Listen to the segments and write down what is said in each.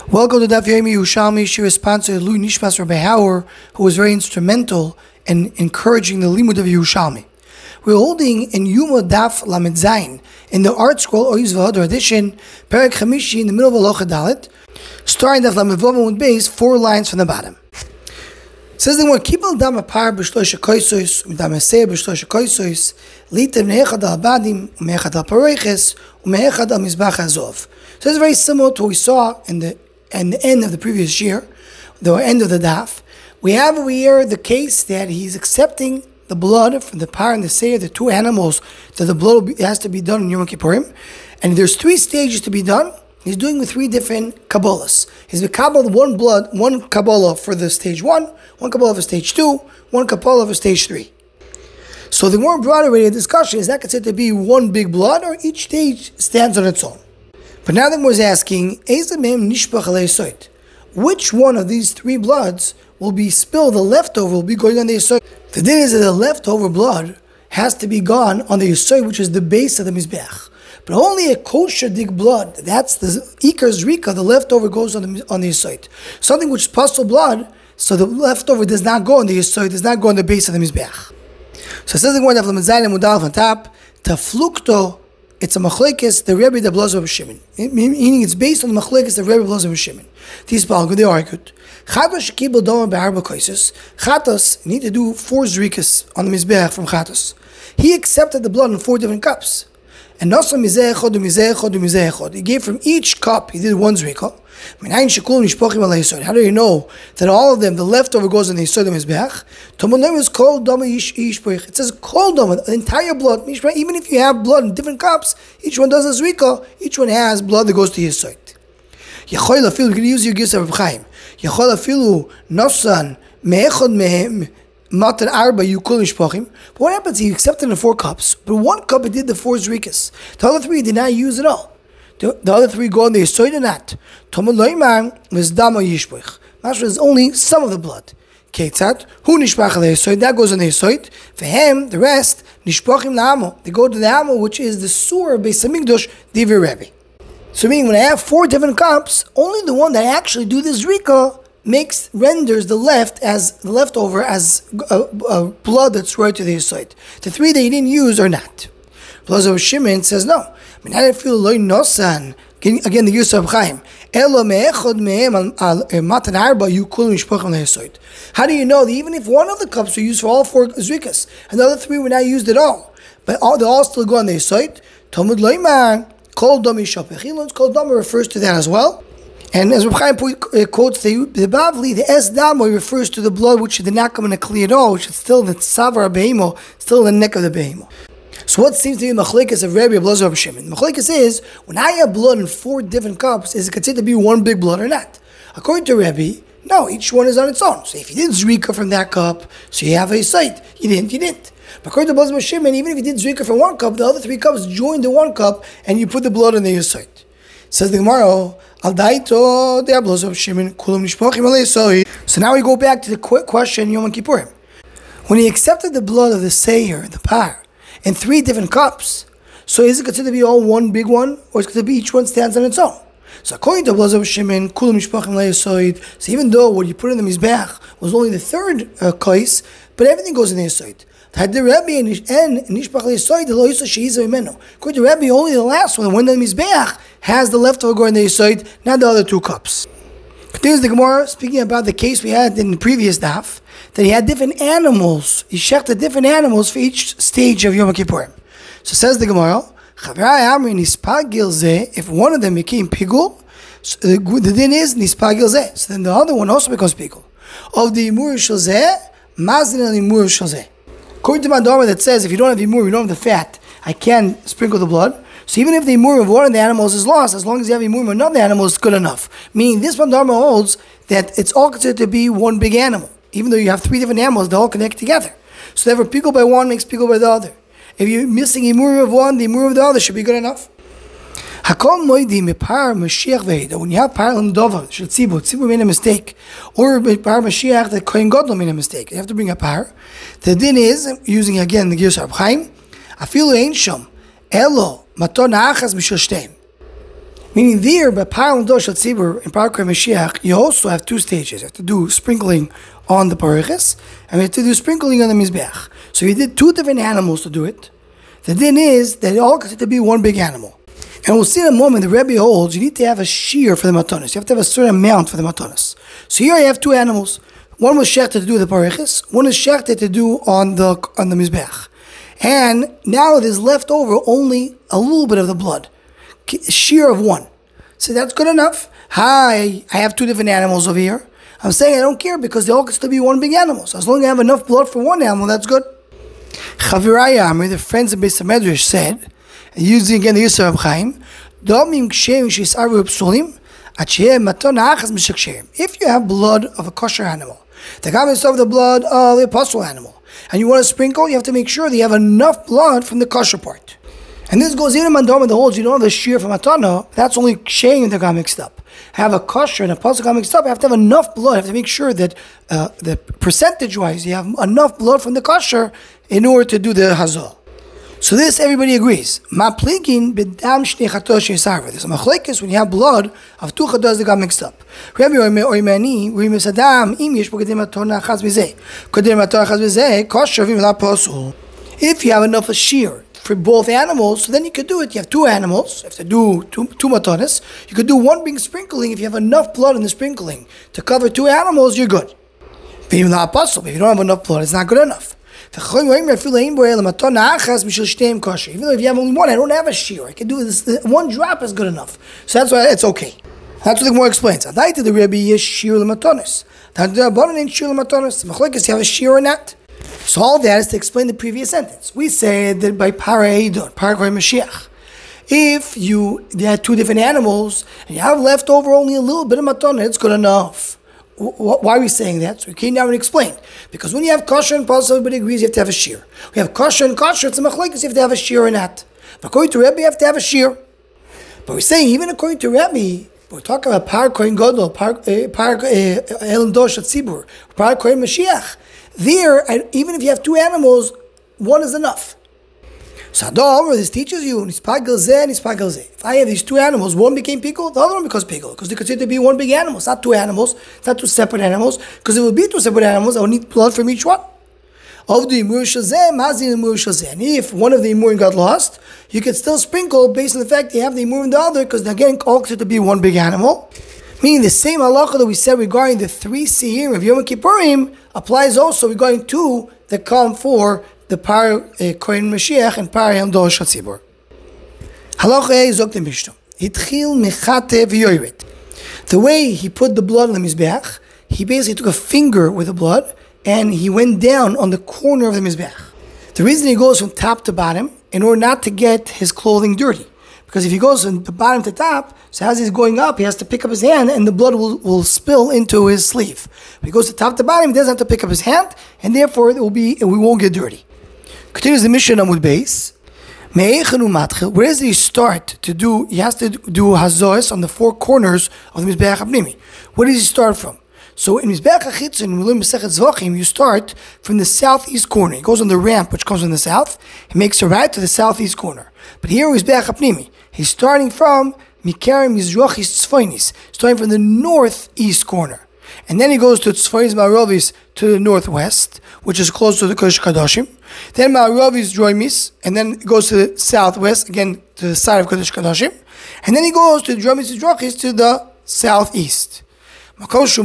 Welcome to Daf Yomi Yerushalmi. Shir sponsor Lui Nishmas Rabbi Hauer, who was very instrumental in encouraging the limud of Yerushalmi. We're holding in Yuma Daf Lamed Zayin in the Art Scroll Oiz V'Hadar edition, Perek Chamishi in the middle of Aloha Dalet, starting Daf Lamed Vav with base 4 lines from the bottom. It says the word Kibel Dam Apar B'Shlosha Koisos Dam Esei B'Shlosha Koisos Litem Ne'echad Al Badim U'Me'echad Al Pareiches U'Me'echad Al Mizbach Azov. So it's very similar to what we saw in the end of the previous year, the end of the daf. We have over here the case that he's accepting the blood from the par and the seir, the two animals, that the blood has to be done in Yom Kippurim. And there's 3 stages to be done. He's doing with 3 different Kabbalahs. He's Kabbalah one Kabbalah for the stage 1, one Kabbalah for stage 2, one Kabbalah for stage 3. So the more broad already discussion is that considered to be one big blood, or each stage stands on its own. But now the Gemara is asking, which one of these 3 bloods will be spilled, the leftover will be going on the Yesod? The din is that the leftover blood has to be gone on the Yesod, which is the base of the Mizbeach. But only a kosher dig blood, that's the Ikar Zrika, the leftover goes on the Yesod. Something which is puzzle blood, so the leftover does not go on the Yesod, does not go on the base of the Mizbeach. So it says the Gemara of Lamazayim Mudal on top, Taflukto. It's a machlekes, the Rebbe, the Blazer of Shimon. Meaning it's based on the machlekes, the Rebbe, Blazer of Shimon. These Balgo, they argued. Chatos shekibel domer be'arba koises. Chatos need to do 4 zrikas on the Mizbeach from Chatos. He accepted the blood in 4 different cups. And also mizeh echod, mizeh echod, mizeh echod. He gave from each cup, he did 1 zrika. How do you know that all of them, the leftover goes on the Yesod Mizbeach? Was called Dama Ish. It says Kol Dama, the entire blood. Even if you have blood in different cups, each one does a Zrika, each one has blood that goes to Yesod. Yechoil afilu, you can use your gifts of Chaim. Yechoil afilu nosan me'echod mehem matan arba yukul mishpachim. But what happens? He accepted the 4 cups, but 1 cup he did the 4 Zrikas. The other 3 he did not use at all. The other 3 go on the Yesod or not. Tomad loymar was dama yishpoich. Mashra is only some of the blood. Ketzat who nishpach al Yesod, that goes on the Yesod. For him, the rest nishpachim la'amo. They go to the amo, which is the sur Beis Hamikdash divrei Rebbe. So meaning when I have 4 different cups, only the one that I actually do the zrika renders the leftover as blood that's right to the Yesod. The 3 that you didn't use or not. Blazer Shimon says no. Again, the use of Chaim. How do you know that even if 1 of the cups were used for all 4 zrikas, and the other 3 were not used at all, but they all still go on the Yesod? Talmud Loimar, Kol Dami Shapech. Kol Dami refers to that as well. And as Reb Chaim quotes the Bavli, the Es Damo refers to the blood which did not come in a clear at all, which is still the Tzavar Behemo, still in the neck of the Behemo. So what seems to be the machlekes of Rebbe Blazer of Shimon? The machlekes is, when I have blood in 4 different cups, is it considered to be one big blood or not? According to Rebbe, no, each one is on its own. So if you did Zrika from that cup, so you have a site. You didn't. But according to Blazer of Shimon, even if you did Zrika from 1 cup, the other 3 cups join the 1 cup, and you put the blood in the site. Says the Gemara, Al Daito, the Blazer of Shimon, Kulam Nishpachim al Yesod. So now we go back to the question Yom Kippurim. When he accepted the blood of the Seir, the Par, in 3 different cups, so is it considered to be all one big one, or is it considered to be each one stands on its own? So according to Blazer of Shimon, Kulam Mishpachim Yesod, so even though what you put in the Mizbeach was only the 3rd kais, but everything goes in the Yesod. Had the Rebbe and Nishpach Yesod, the Lo Yisrael She'iza Imenu. According to Rebbe, only the last one, when the Mizbeach has the leftover going in the Yesod, not the other 2 cups. Continues the Gemara, speaking about the case we had in the previous daf, that he had different animals. He shechted different animals for each stage of Yom Kippurim. So says the Gemara, if one of them became pigul, so the din is nispagil zeh. So then the other one also becomes pigul. Of the imur shel zeh, mazin al imur shel zeh. According to Mandama that says, if you don't have imur, you don't have the fat, I can sprinkle the blood. So even if the imur of one of the animals is lost, as long as you have imur of another animal, it's good enough. Meaning this Mandama holds that it's all considered to be one big animal. Even though you have 3 different animals, they all connect together. So therefore, pigul by one makes pigul by the other. If you're missing imur of one, the imur of the other should be good enough. Hakol moidi mepar Mashiach ve'eda. When you have par l'mdover, shel tzibur made a mistake, or par Mashiach that Kohen Gadol made a mistake, you have to bring a par. The din is, using again the Girs of Chaim, afilu ein shom elo maton achas mishel shteim. Meaning there, by Paral Dosh Tzibur in Parakoi Mashiach, you also have two stages. You have to do sprinkling on the Parichis, and you have to do sprinkling on the Mizbeach. So you did two different animals to do it. The din is that it all considered to be one big animal. And we'll see in a moment, the Rebbe holds, you need to have a shear for the matonis. You have to have a certain amount for the matonis. So here you have two animals. One was shechted to do the parichis, one is shechted to do on the Mizbeach. And now there's left over only a little bit of the blood. Shear of one. So that's good enough. I have two different animals over here. I'm saying I don't care because they all get to be one big animal. So as long as I have enough blood for one animal, that's good. Chaviraya Amri, the friends of Beis Medrash said, using again the Yisrael of Chaim, if you have blood of a kosher animal, the garments of the blood of the apostle animal, and you want to sprinkle, you have to make sure that you have enough blood from the kosher part. And this goes in Mandoma, the holds, you don't have the shear from Matana, that's only shame that got mixed up. Have a kosher and a apostle got mixed up, you have to have enough blood, you have to make sure that the percentage-wise, you have enough blood from the kosher in order to do the hazah. So this everybody agrees. Ma'plikin b'dam shnei chatos sheisarva. There's a machlekes when you have blood of two chatos that got mixed up. Rabbi Oimani, Rabbi Sadam, im yesh b'kedem atona chaz mizeh. Kedem atona chaz mizeh, kosher v'im la posul. If you have enough of shear for both animals, so then you could do it. You have two animals, you have to do two matonas. You could do one big sprinkling. If you have enough blood in the sprinkling to cover two animals, you're good. V'im la posul. If you don't have enough blood, it's not good enough. Even though if you have only one, I don't have a shear. I can do this. One drop is good enough. So that's why it's okay. That's what the Gemara explains. Adai to the Rebbe is shear l'matonis. The Rabbanan ain't shear l'matonis. Machlekes, you have a shear or not. So all that is to explain the previous sentence. We said that by Paraidon, Parakoi Mashiach, if you had two different animals and you have left over only a little bit of matana, it's good enough. Why are we saying that? So we came down and explained. Because when you have kosher and puzzle, everybody agrees you have to have a shear. We have kosher and kosher, it's a machlekes, you have to have a shear or not. But according to Rebbe, you have to have a shear. But we're saying, even according to Rebbe, we're talking about Par Kohen Gadol, Par Elam Dosh Tzibur, Par Kohen Mashiach. There, even if you have two animals, one is enough. So this teaches you, if I have these two animals, one became pickle, the other one becomes pickle, because they consider to be one big animal. It's not two animals, it's not two separate animals, because if it would be two separate animals, I would need blood from each one. And if one of the imurim got lost, you can still sprinkle based on the fact that you have the imurim in the other, because they're again all considered to be one big animal. Meaning the same halacha that we said regarding the three seir of Yom Kippurim applies also regarding two that come for the Par Kohen Mashiach and Par Yom Dosh Hatzibur. Halacha zok the Mishnah. Hitchil mechate v'yoyret. The way he put the blood on the Mizbeach, he basically took a finger with the blood and he went down on the corner of the Mizbeach. The reason he goes from top to bottom, in order not to get his clothing dirty. Because if he goes from the bottom to top, so as he's going up, he has to pick up his hand and the blood will spill into his sleeve. When he goes to top to bottom, he doesn't have to pick up his hand, and therefore we won't get dirty. Continues the Mishnah Amud Beis. Where does he start to do? He has to do hazois on the four corners of the Mizbeach HaPnimi. Where does he start from? So in Mizbeach HaChitzon, we learn Masechet Zvachim, you start from the southeast corner. He goes on the ramp, which comes from the south. He makes a right to the southeast corner. But here in Mizbeach HaPnimi, he's starting from Mikarim Mizrachis Tzfoinis, starting from the northeast corner. And then he goes to Tzfoinis Ma'aravis to the northwest, which is close to the Kodesh Kadashim. Then Ma'aravis Droimis, and then it goes to the southwest, again to the side of Kodesh Kadashim. And then he goes to Droimis Mizrachis to the southeast. This is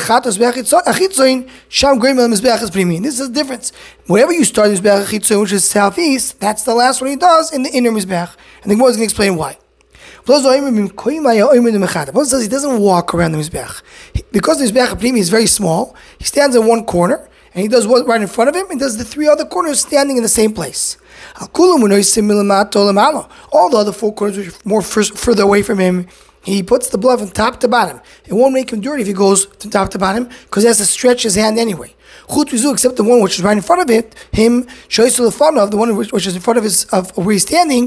the difference. Wherever you start Mizbeach HaChitzon, which is southeast, that's the last one he does in the inner Mizbeach. And the Gemara is going to explain why. One says he doesn't walk around the Mizbeach. Because the Mizbeach HaPnimi is very small, he stands in one corner, and he does what right in front of him, and does the three other corners standing in the same place. All the other four corners, which are more further away from him, he puts the blood from top to bottom. It won't make him dirty if he goes from top to bottom, because he has to stretch his hand anyway. Except the one which is right in front of it, him, the one which is in front of where he's standing,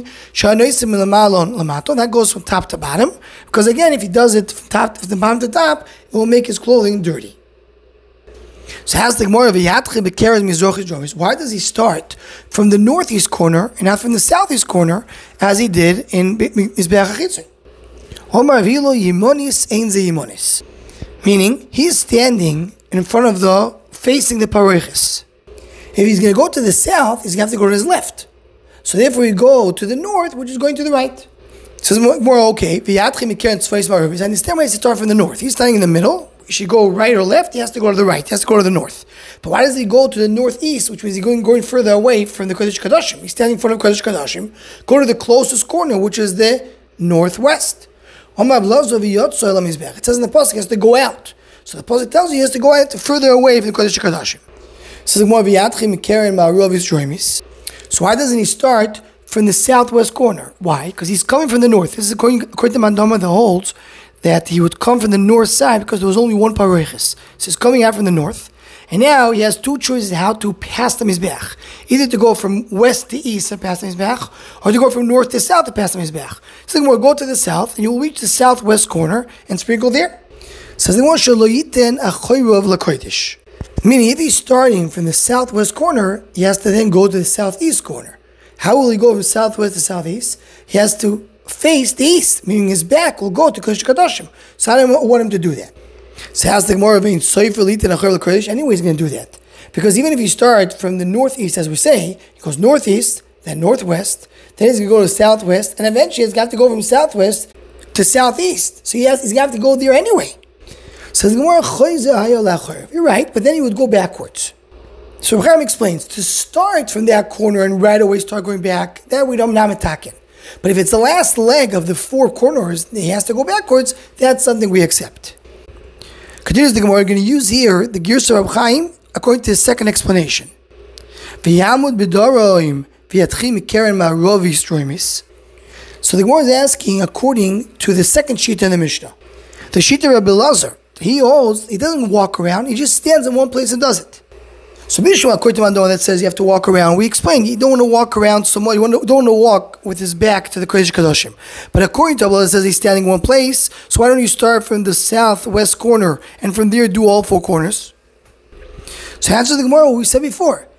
that goes from top to bottom, because again, if he does it from bottom to top, it will make his clothing dirty. So how's the Gemara? Why does he start from the northeast corner and not from the southeast corner, as he did in Mizbeach HaChitzon? Omar Vilo Yimonis Ein Ze Yimonis. Meaning, he's standing in front of facing the Paroiches. If he's going to go to the south, he's going to have to go to his left. So therefore, we go to the north, which is going to the right. So it's more okay. I understand why he has to start from the north. He's standing in the middle. He should go right or left. He has to go to the right. He has to go to the north. But why does he go to the northeast, which means he's going further away from the Kodesh Kodashim? He's standing in front of Kodesh Kodashim. Go to the closest corner, which is the northwest. It says in the pasuk he has to go out. So the pasuk tells you he has to go out further away from the Kodesh Kodashim. So why doesn't he start from the southwest corner? Why? Because he's coming from the north. This is according to Mandama that holds that he would come from the north side because there was only one Paroiches. So he's coming out from the north. And now he has two choices how to pass the Mizbeach. Either to go from west to east and pass the Mizbeach, or to go from north to south to pass the Mizbeach. So we'll go to the south, and you will reach the southwest corner and sprinkle there. Says the meaning, if he's starting from the southwest corner, he has to then go to the southeast corner. How will he go from southwest to southeast? He has to face the east, meaning his back will go to Kodesh Kodashim. So I don't want him to do that. So how's the Gemara being anyway, he's going to do that. Because even if you start from the northeast, as we say, he goes northeast, then northwest, then he's going to go to southwest, and eventually he's got to go from southwest to southeast. So he's going to have to go there anyway. So the Gemara, you're right, but then he would go backwards. So Chaim explains, to start from that corner and right away start going back, that we don't namatakin. But if it's the last leg of the four corners, he has to go backwards, that's something we accept. Continues the Gemara, we're going to use here the Girsa of Chaim according to his second explanation. So the Gemara is asking according to the second Shita in the Mishnah. The Shita Rabbi Lazar, he doesn't walk around, he just stands in one place and does it. So Bishwa, according to Mandor, that says you have to walk around. We explained you don't want to walk around so much. You don't want to walk with his back to the Kodesh Kodashim. But according to Abba, it says he's standing in one place. So why don't you start from the southwest corner and from there do all four corners? So answer the Gemara what we said before.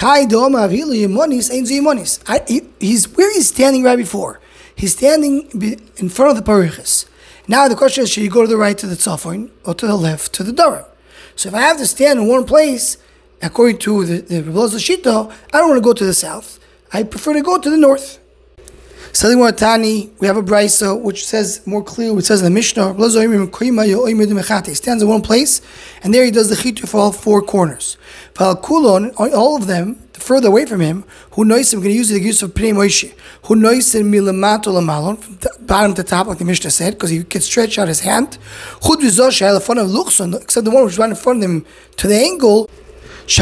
He's where he's standing right before. He's standing in front of the Paroiches. Now the question is, should you go to the right to the Tzafon or to the left to the Daram? So if I have to stand in one place, according to the Rebbe Shita, I don't want to go to the south. I prefer to go to the north. So Tani, we have a brisa which says more clearly, which says in the Mishnah, he stands in one place, and there he does the chitur for all four corners. All of them, further away from him, who knows him, going to use the use of Pnei Moshe, who knows him milamato lamalon, from bottom to top, like the Mishnah said, because he could stretch out his hand. Except the one which is right in front of him to the angle. He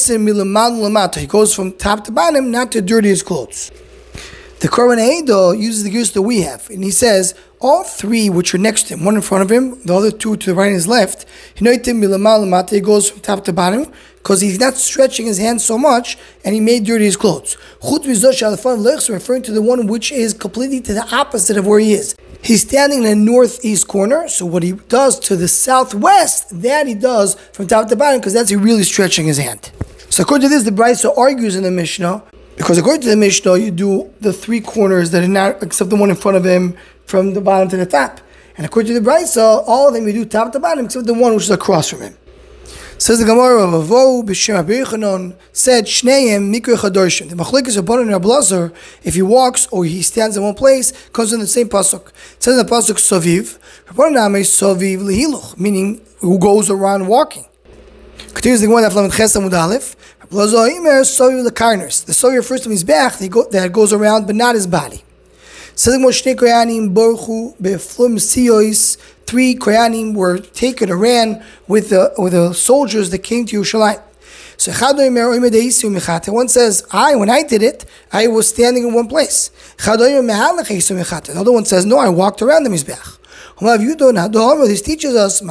goes from top to bottom, not to dirty his clothes. The Korban Eido uses the gears that we have, and he says all three which are next to him, one in front of him, the other two to the right and his left, he goes from top to bottom because he's not stretching his hands so much, and he made dirty his clothes. Referring to the one which is completely to the opposite of where he is. He's standing in the northeast corner, so what he does to the southwest, that he does from top to bottom, because that's really stretching his hand. So according to this, the Brisa argues in the Mishnah, because according to the Mishnah, you do the three corners that are not, except the one in front of him, from the bottom to the top. And according to the Brisa, all of them you do top to bottom, except the one which is across from him. Says the Gemara of Avo, B'Shem Abichanon, said, Shneim Mikra Chadorshim. The Machlekes of Bonan and Rabbi Lazar, if he walks or he stands in one place, comes in the same pasuk. It says in the pasuk Soviv, Rabbanan Amei Soviv Lehiluch, meaning who goes around walking. Continues the Gemara of Lamed Ches Amud Aleph, Rabbi Lazar Omer Soviv Lekarnos. The Soviv refers to his back that goes around, but not his body. Says the Gemara Shnei Koyanim Borchu Beflum Siyois. 3 Koyanim were taken or ran with the soldiers that came to Yerushalayim. So one says, when I did it, I was standing in one place. The other one says, no, I walked around the Mizbeach. This teaches us,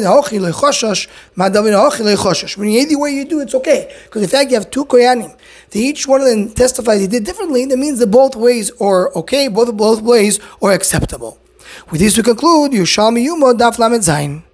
when any way you do, it's okay. Because in fact, you have 2 Koyanim. Each one of them testifies he did differently. That means that both ways are okay, both ways are acceptable. With this we conclude, Yerushalmi Yuma Daf Lamed Zayin.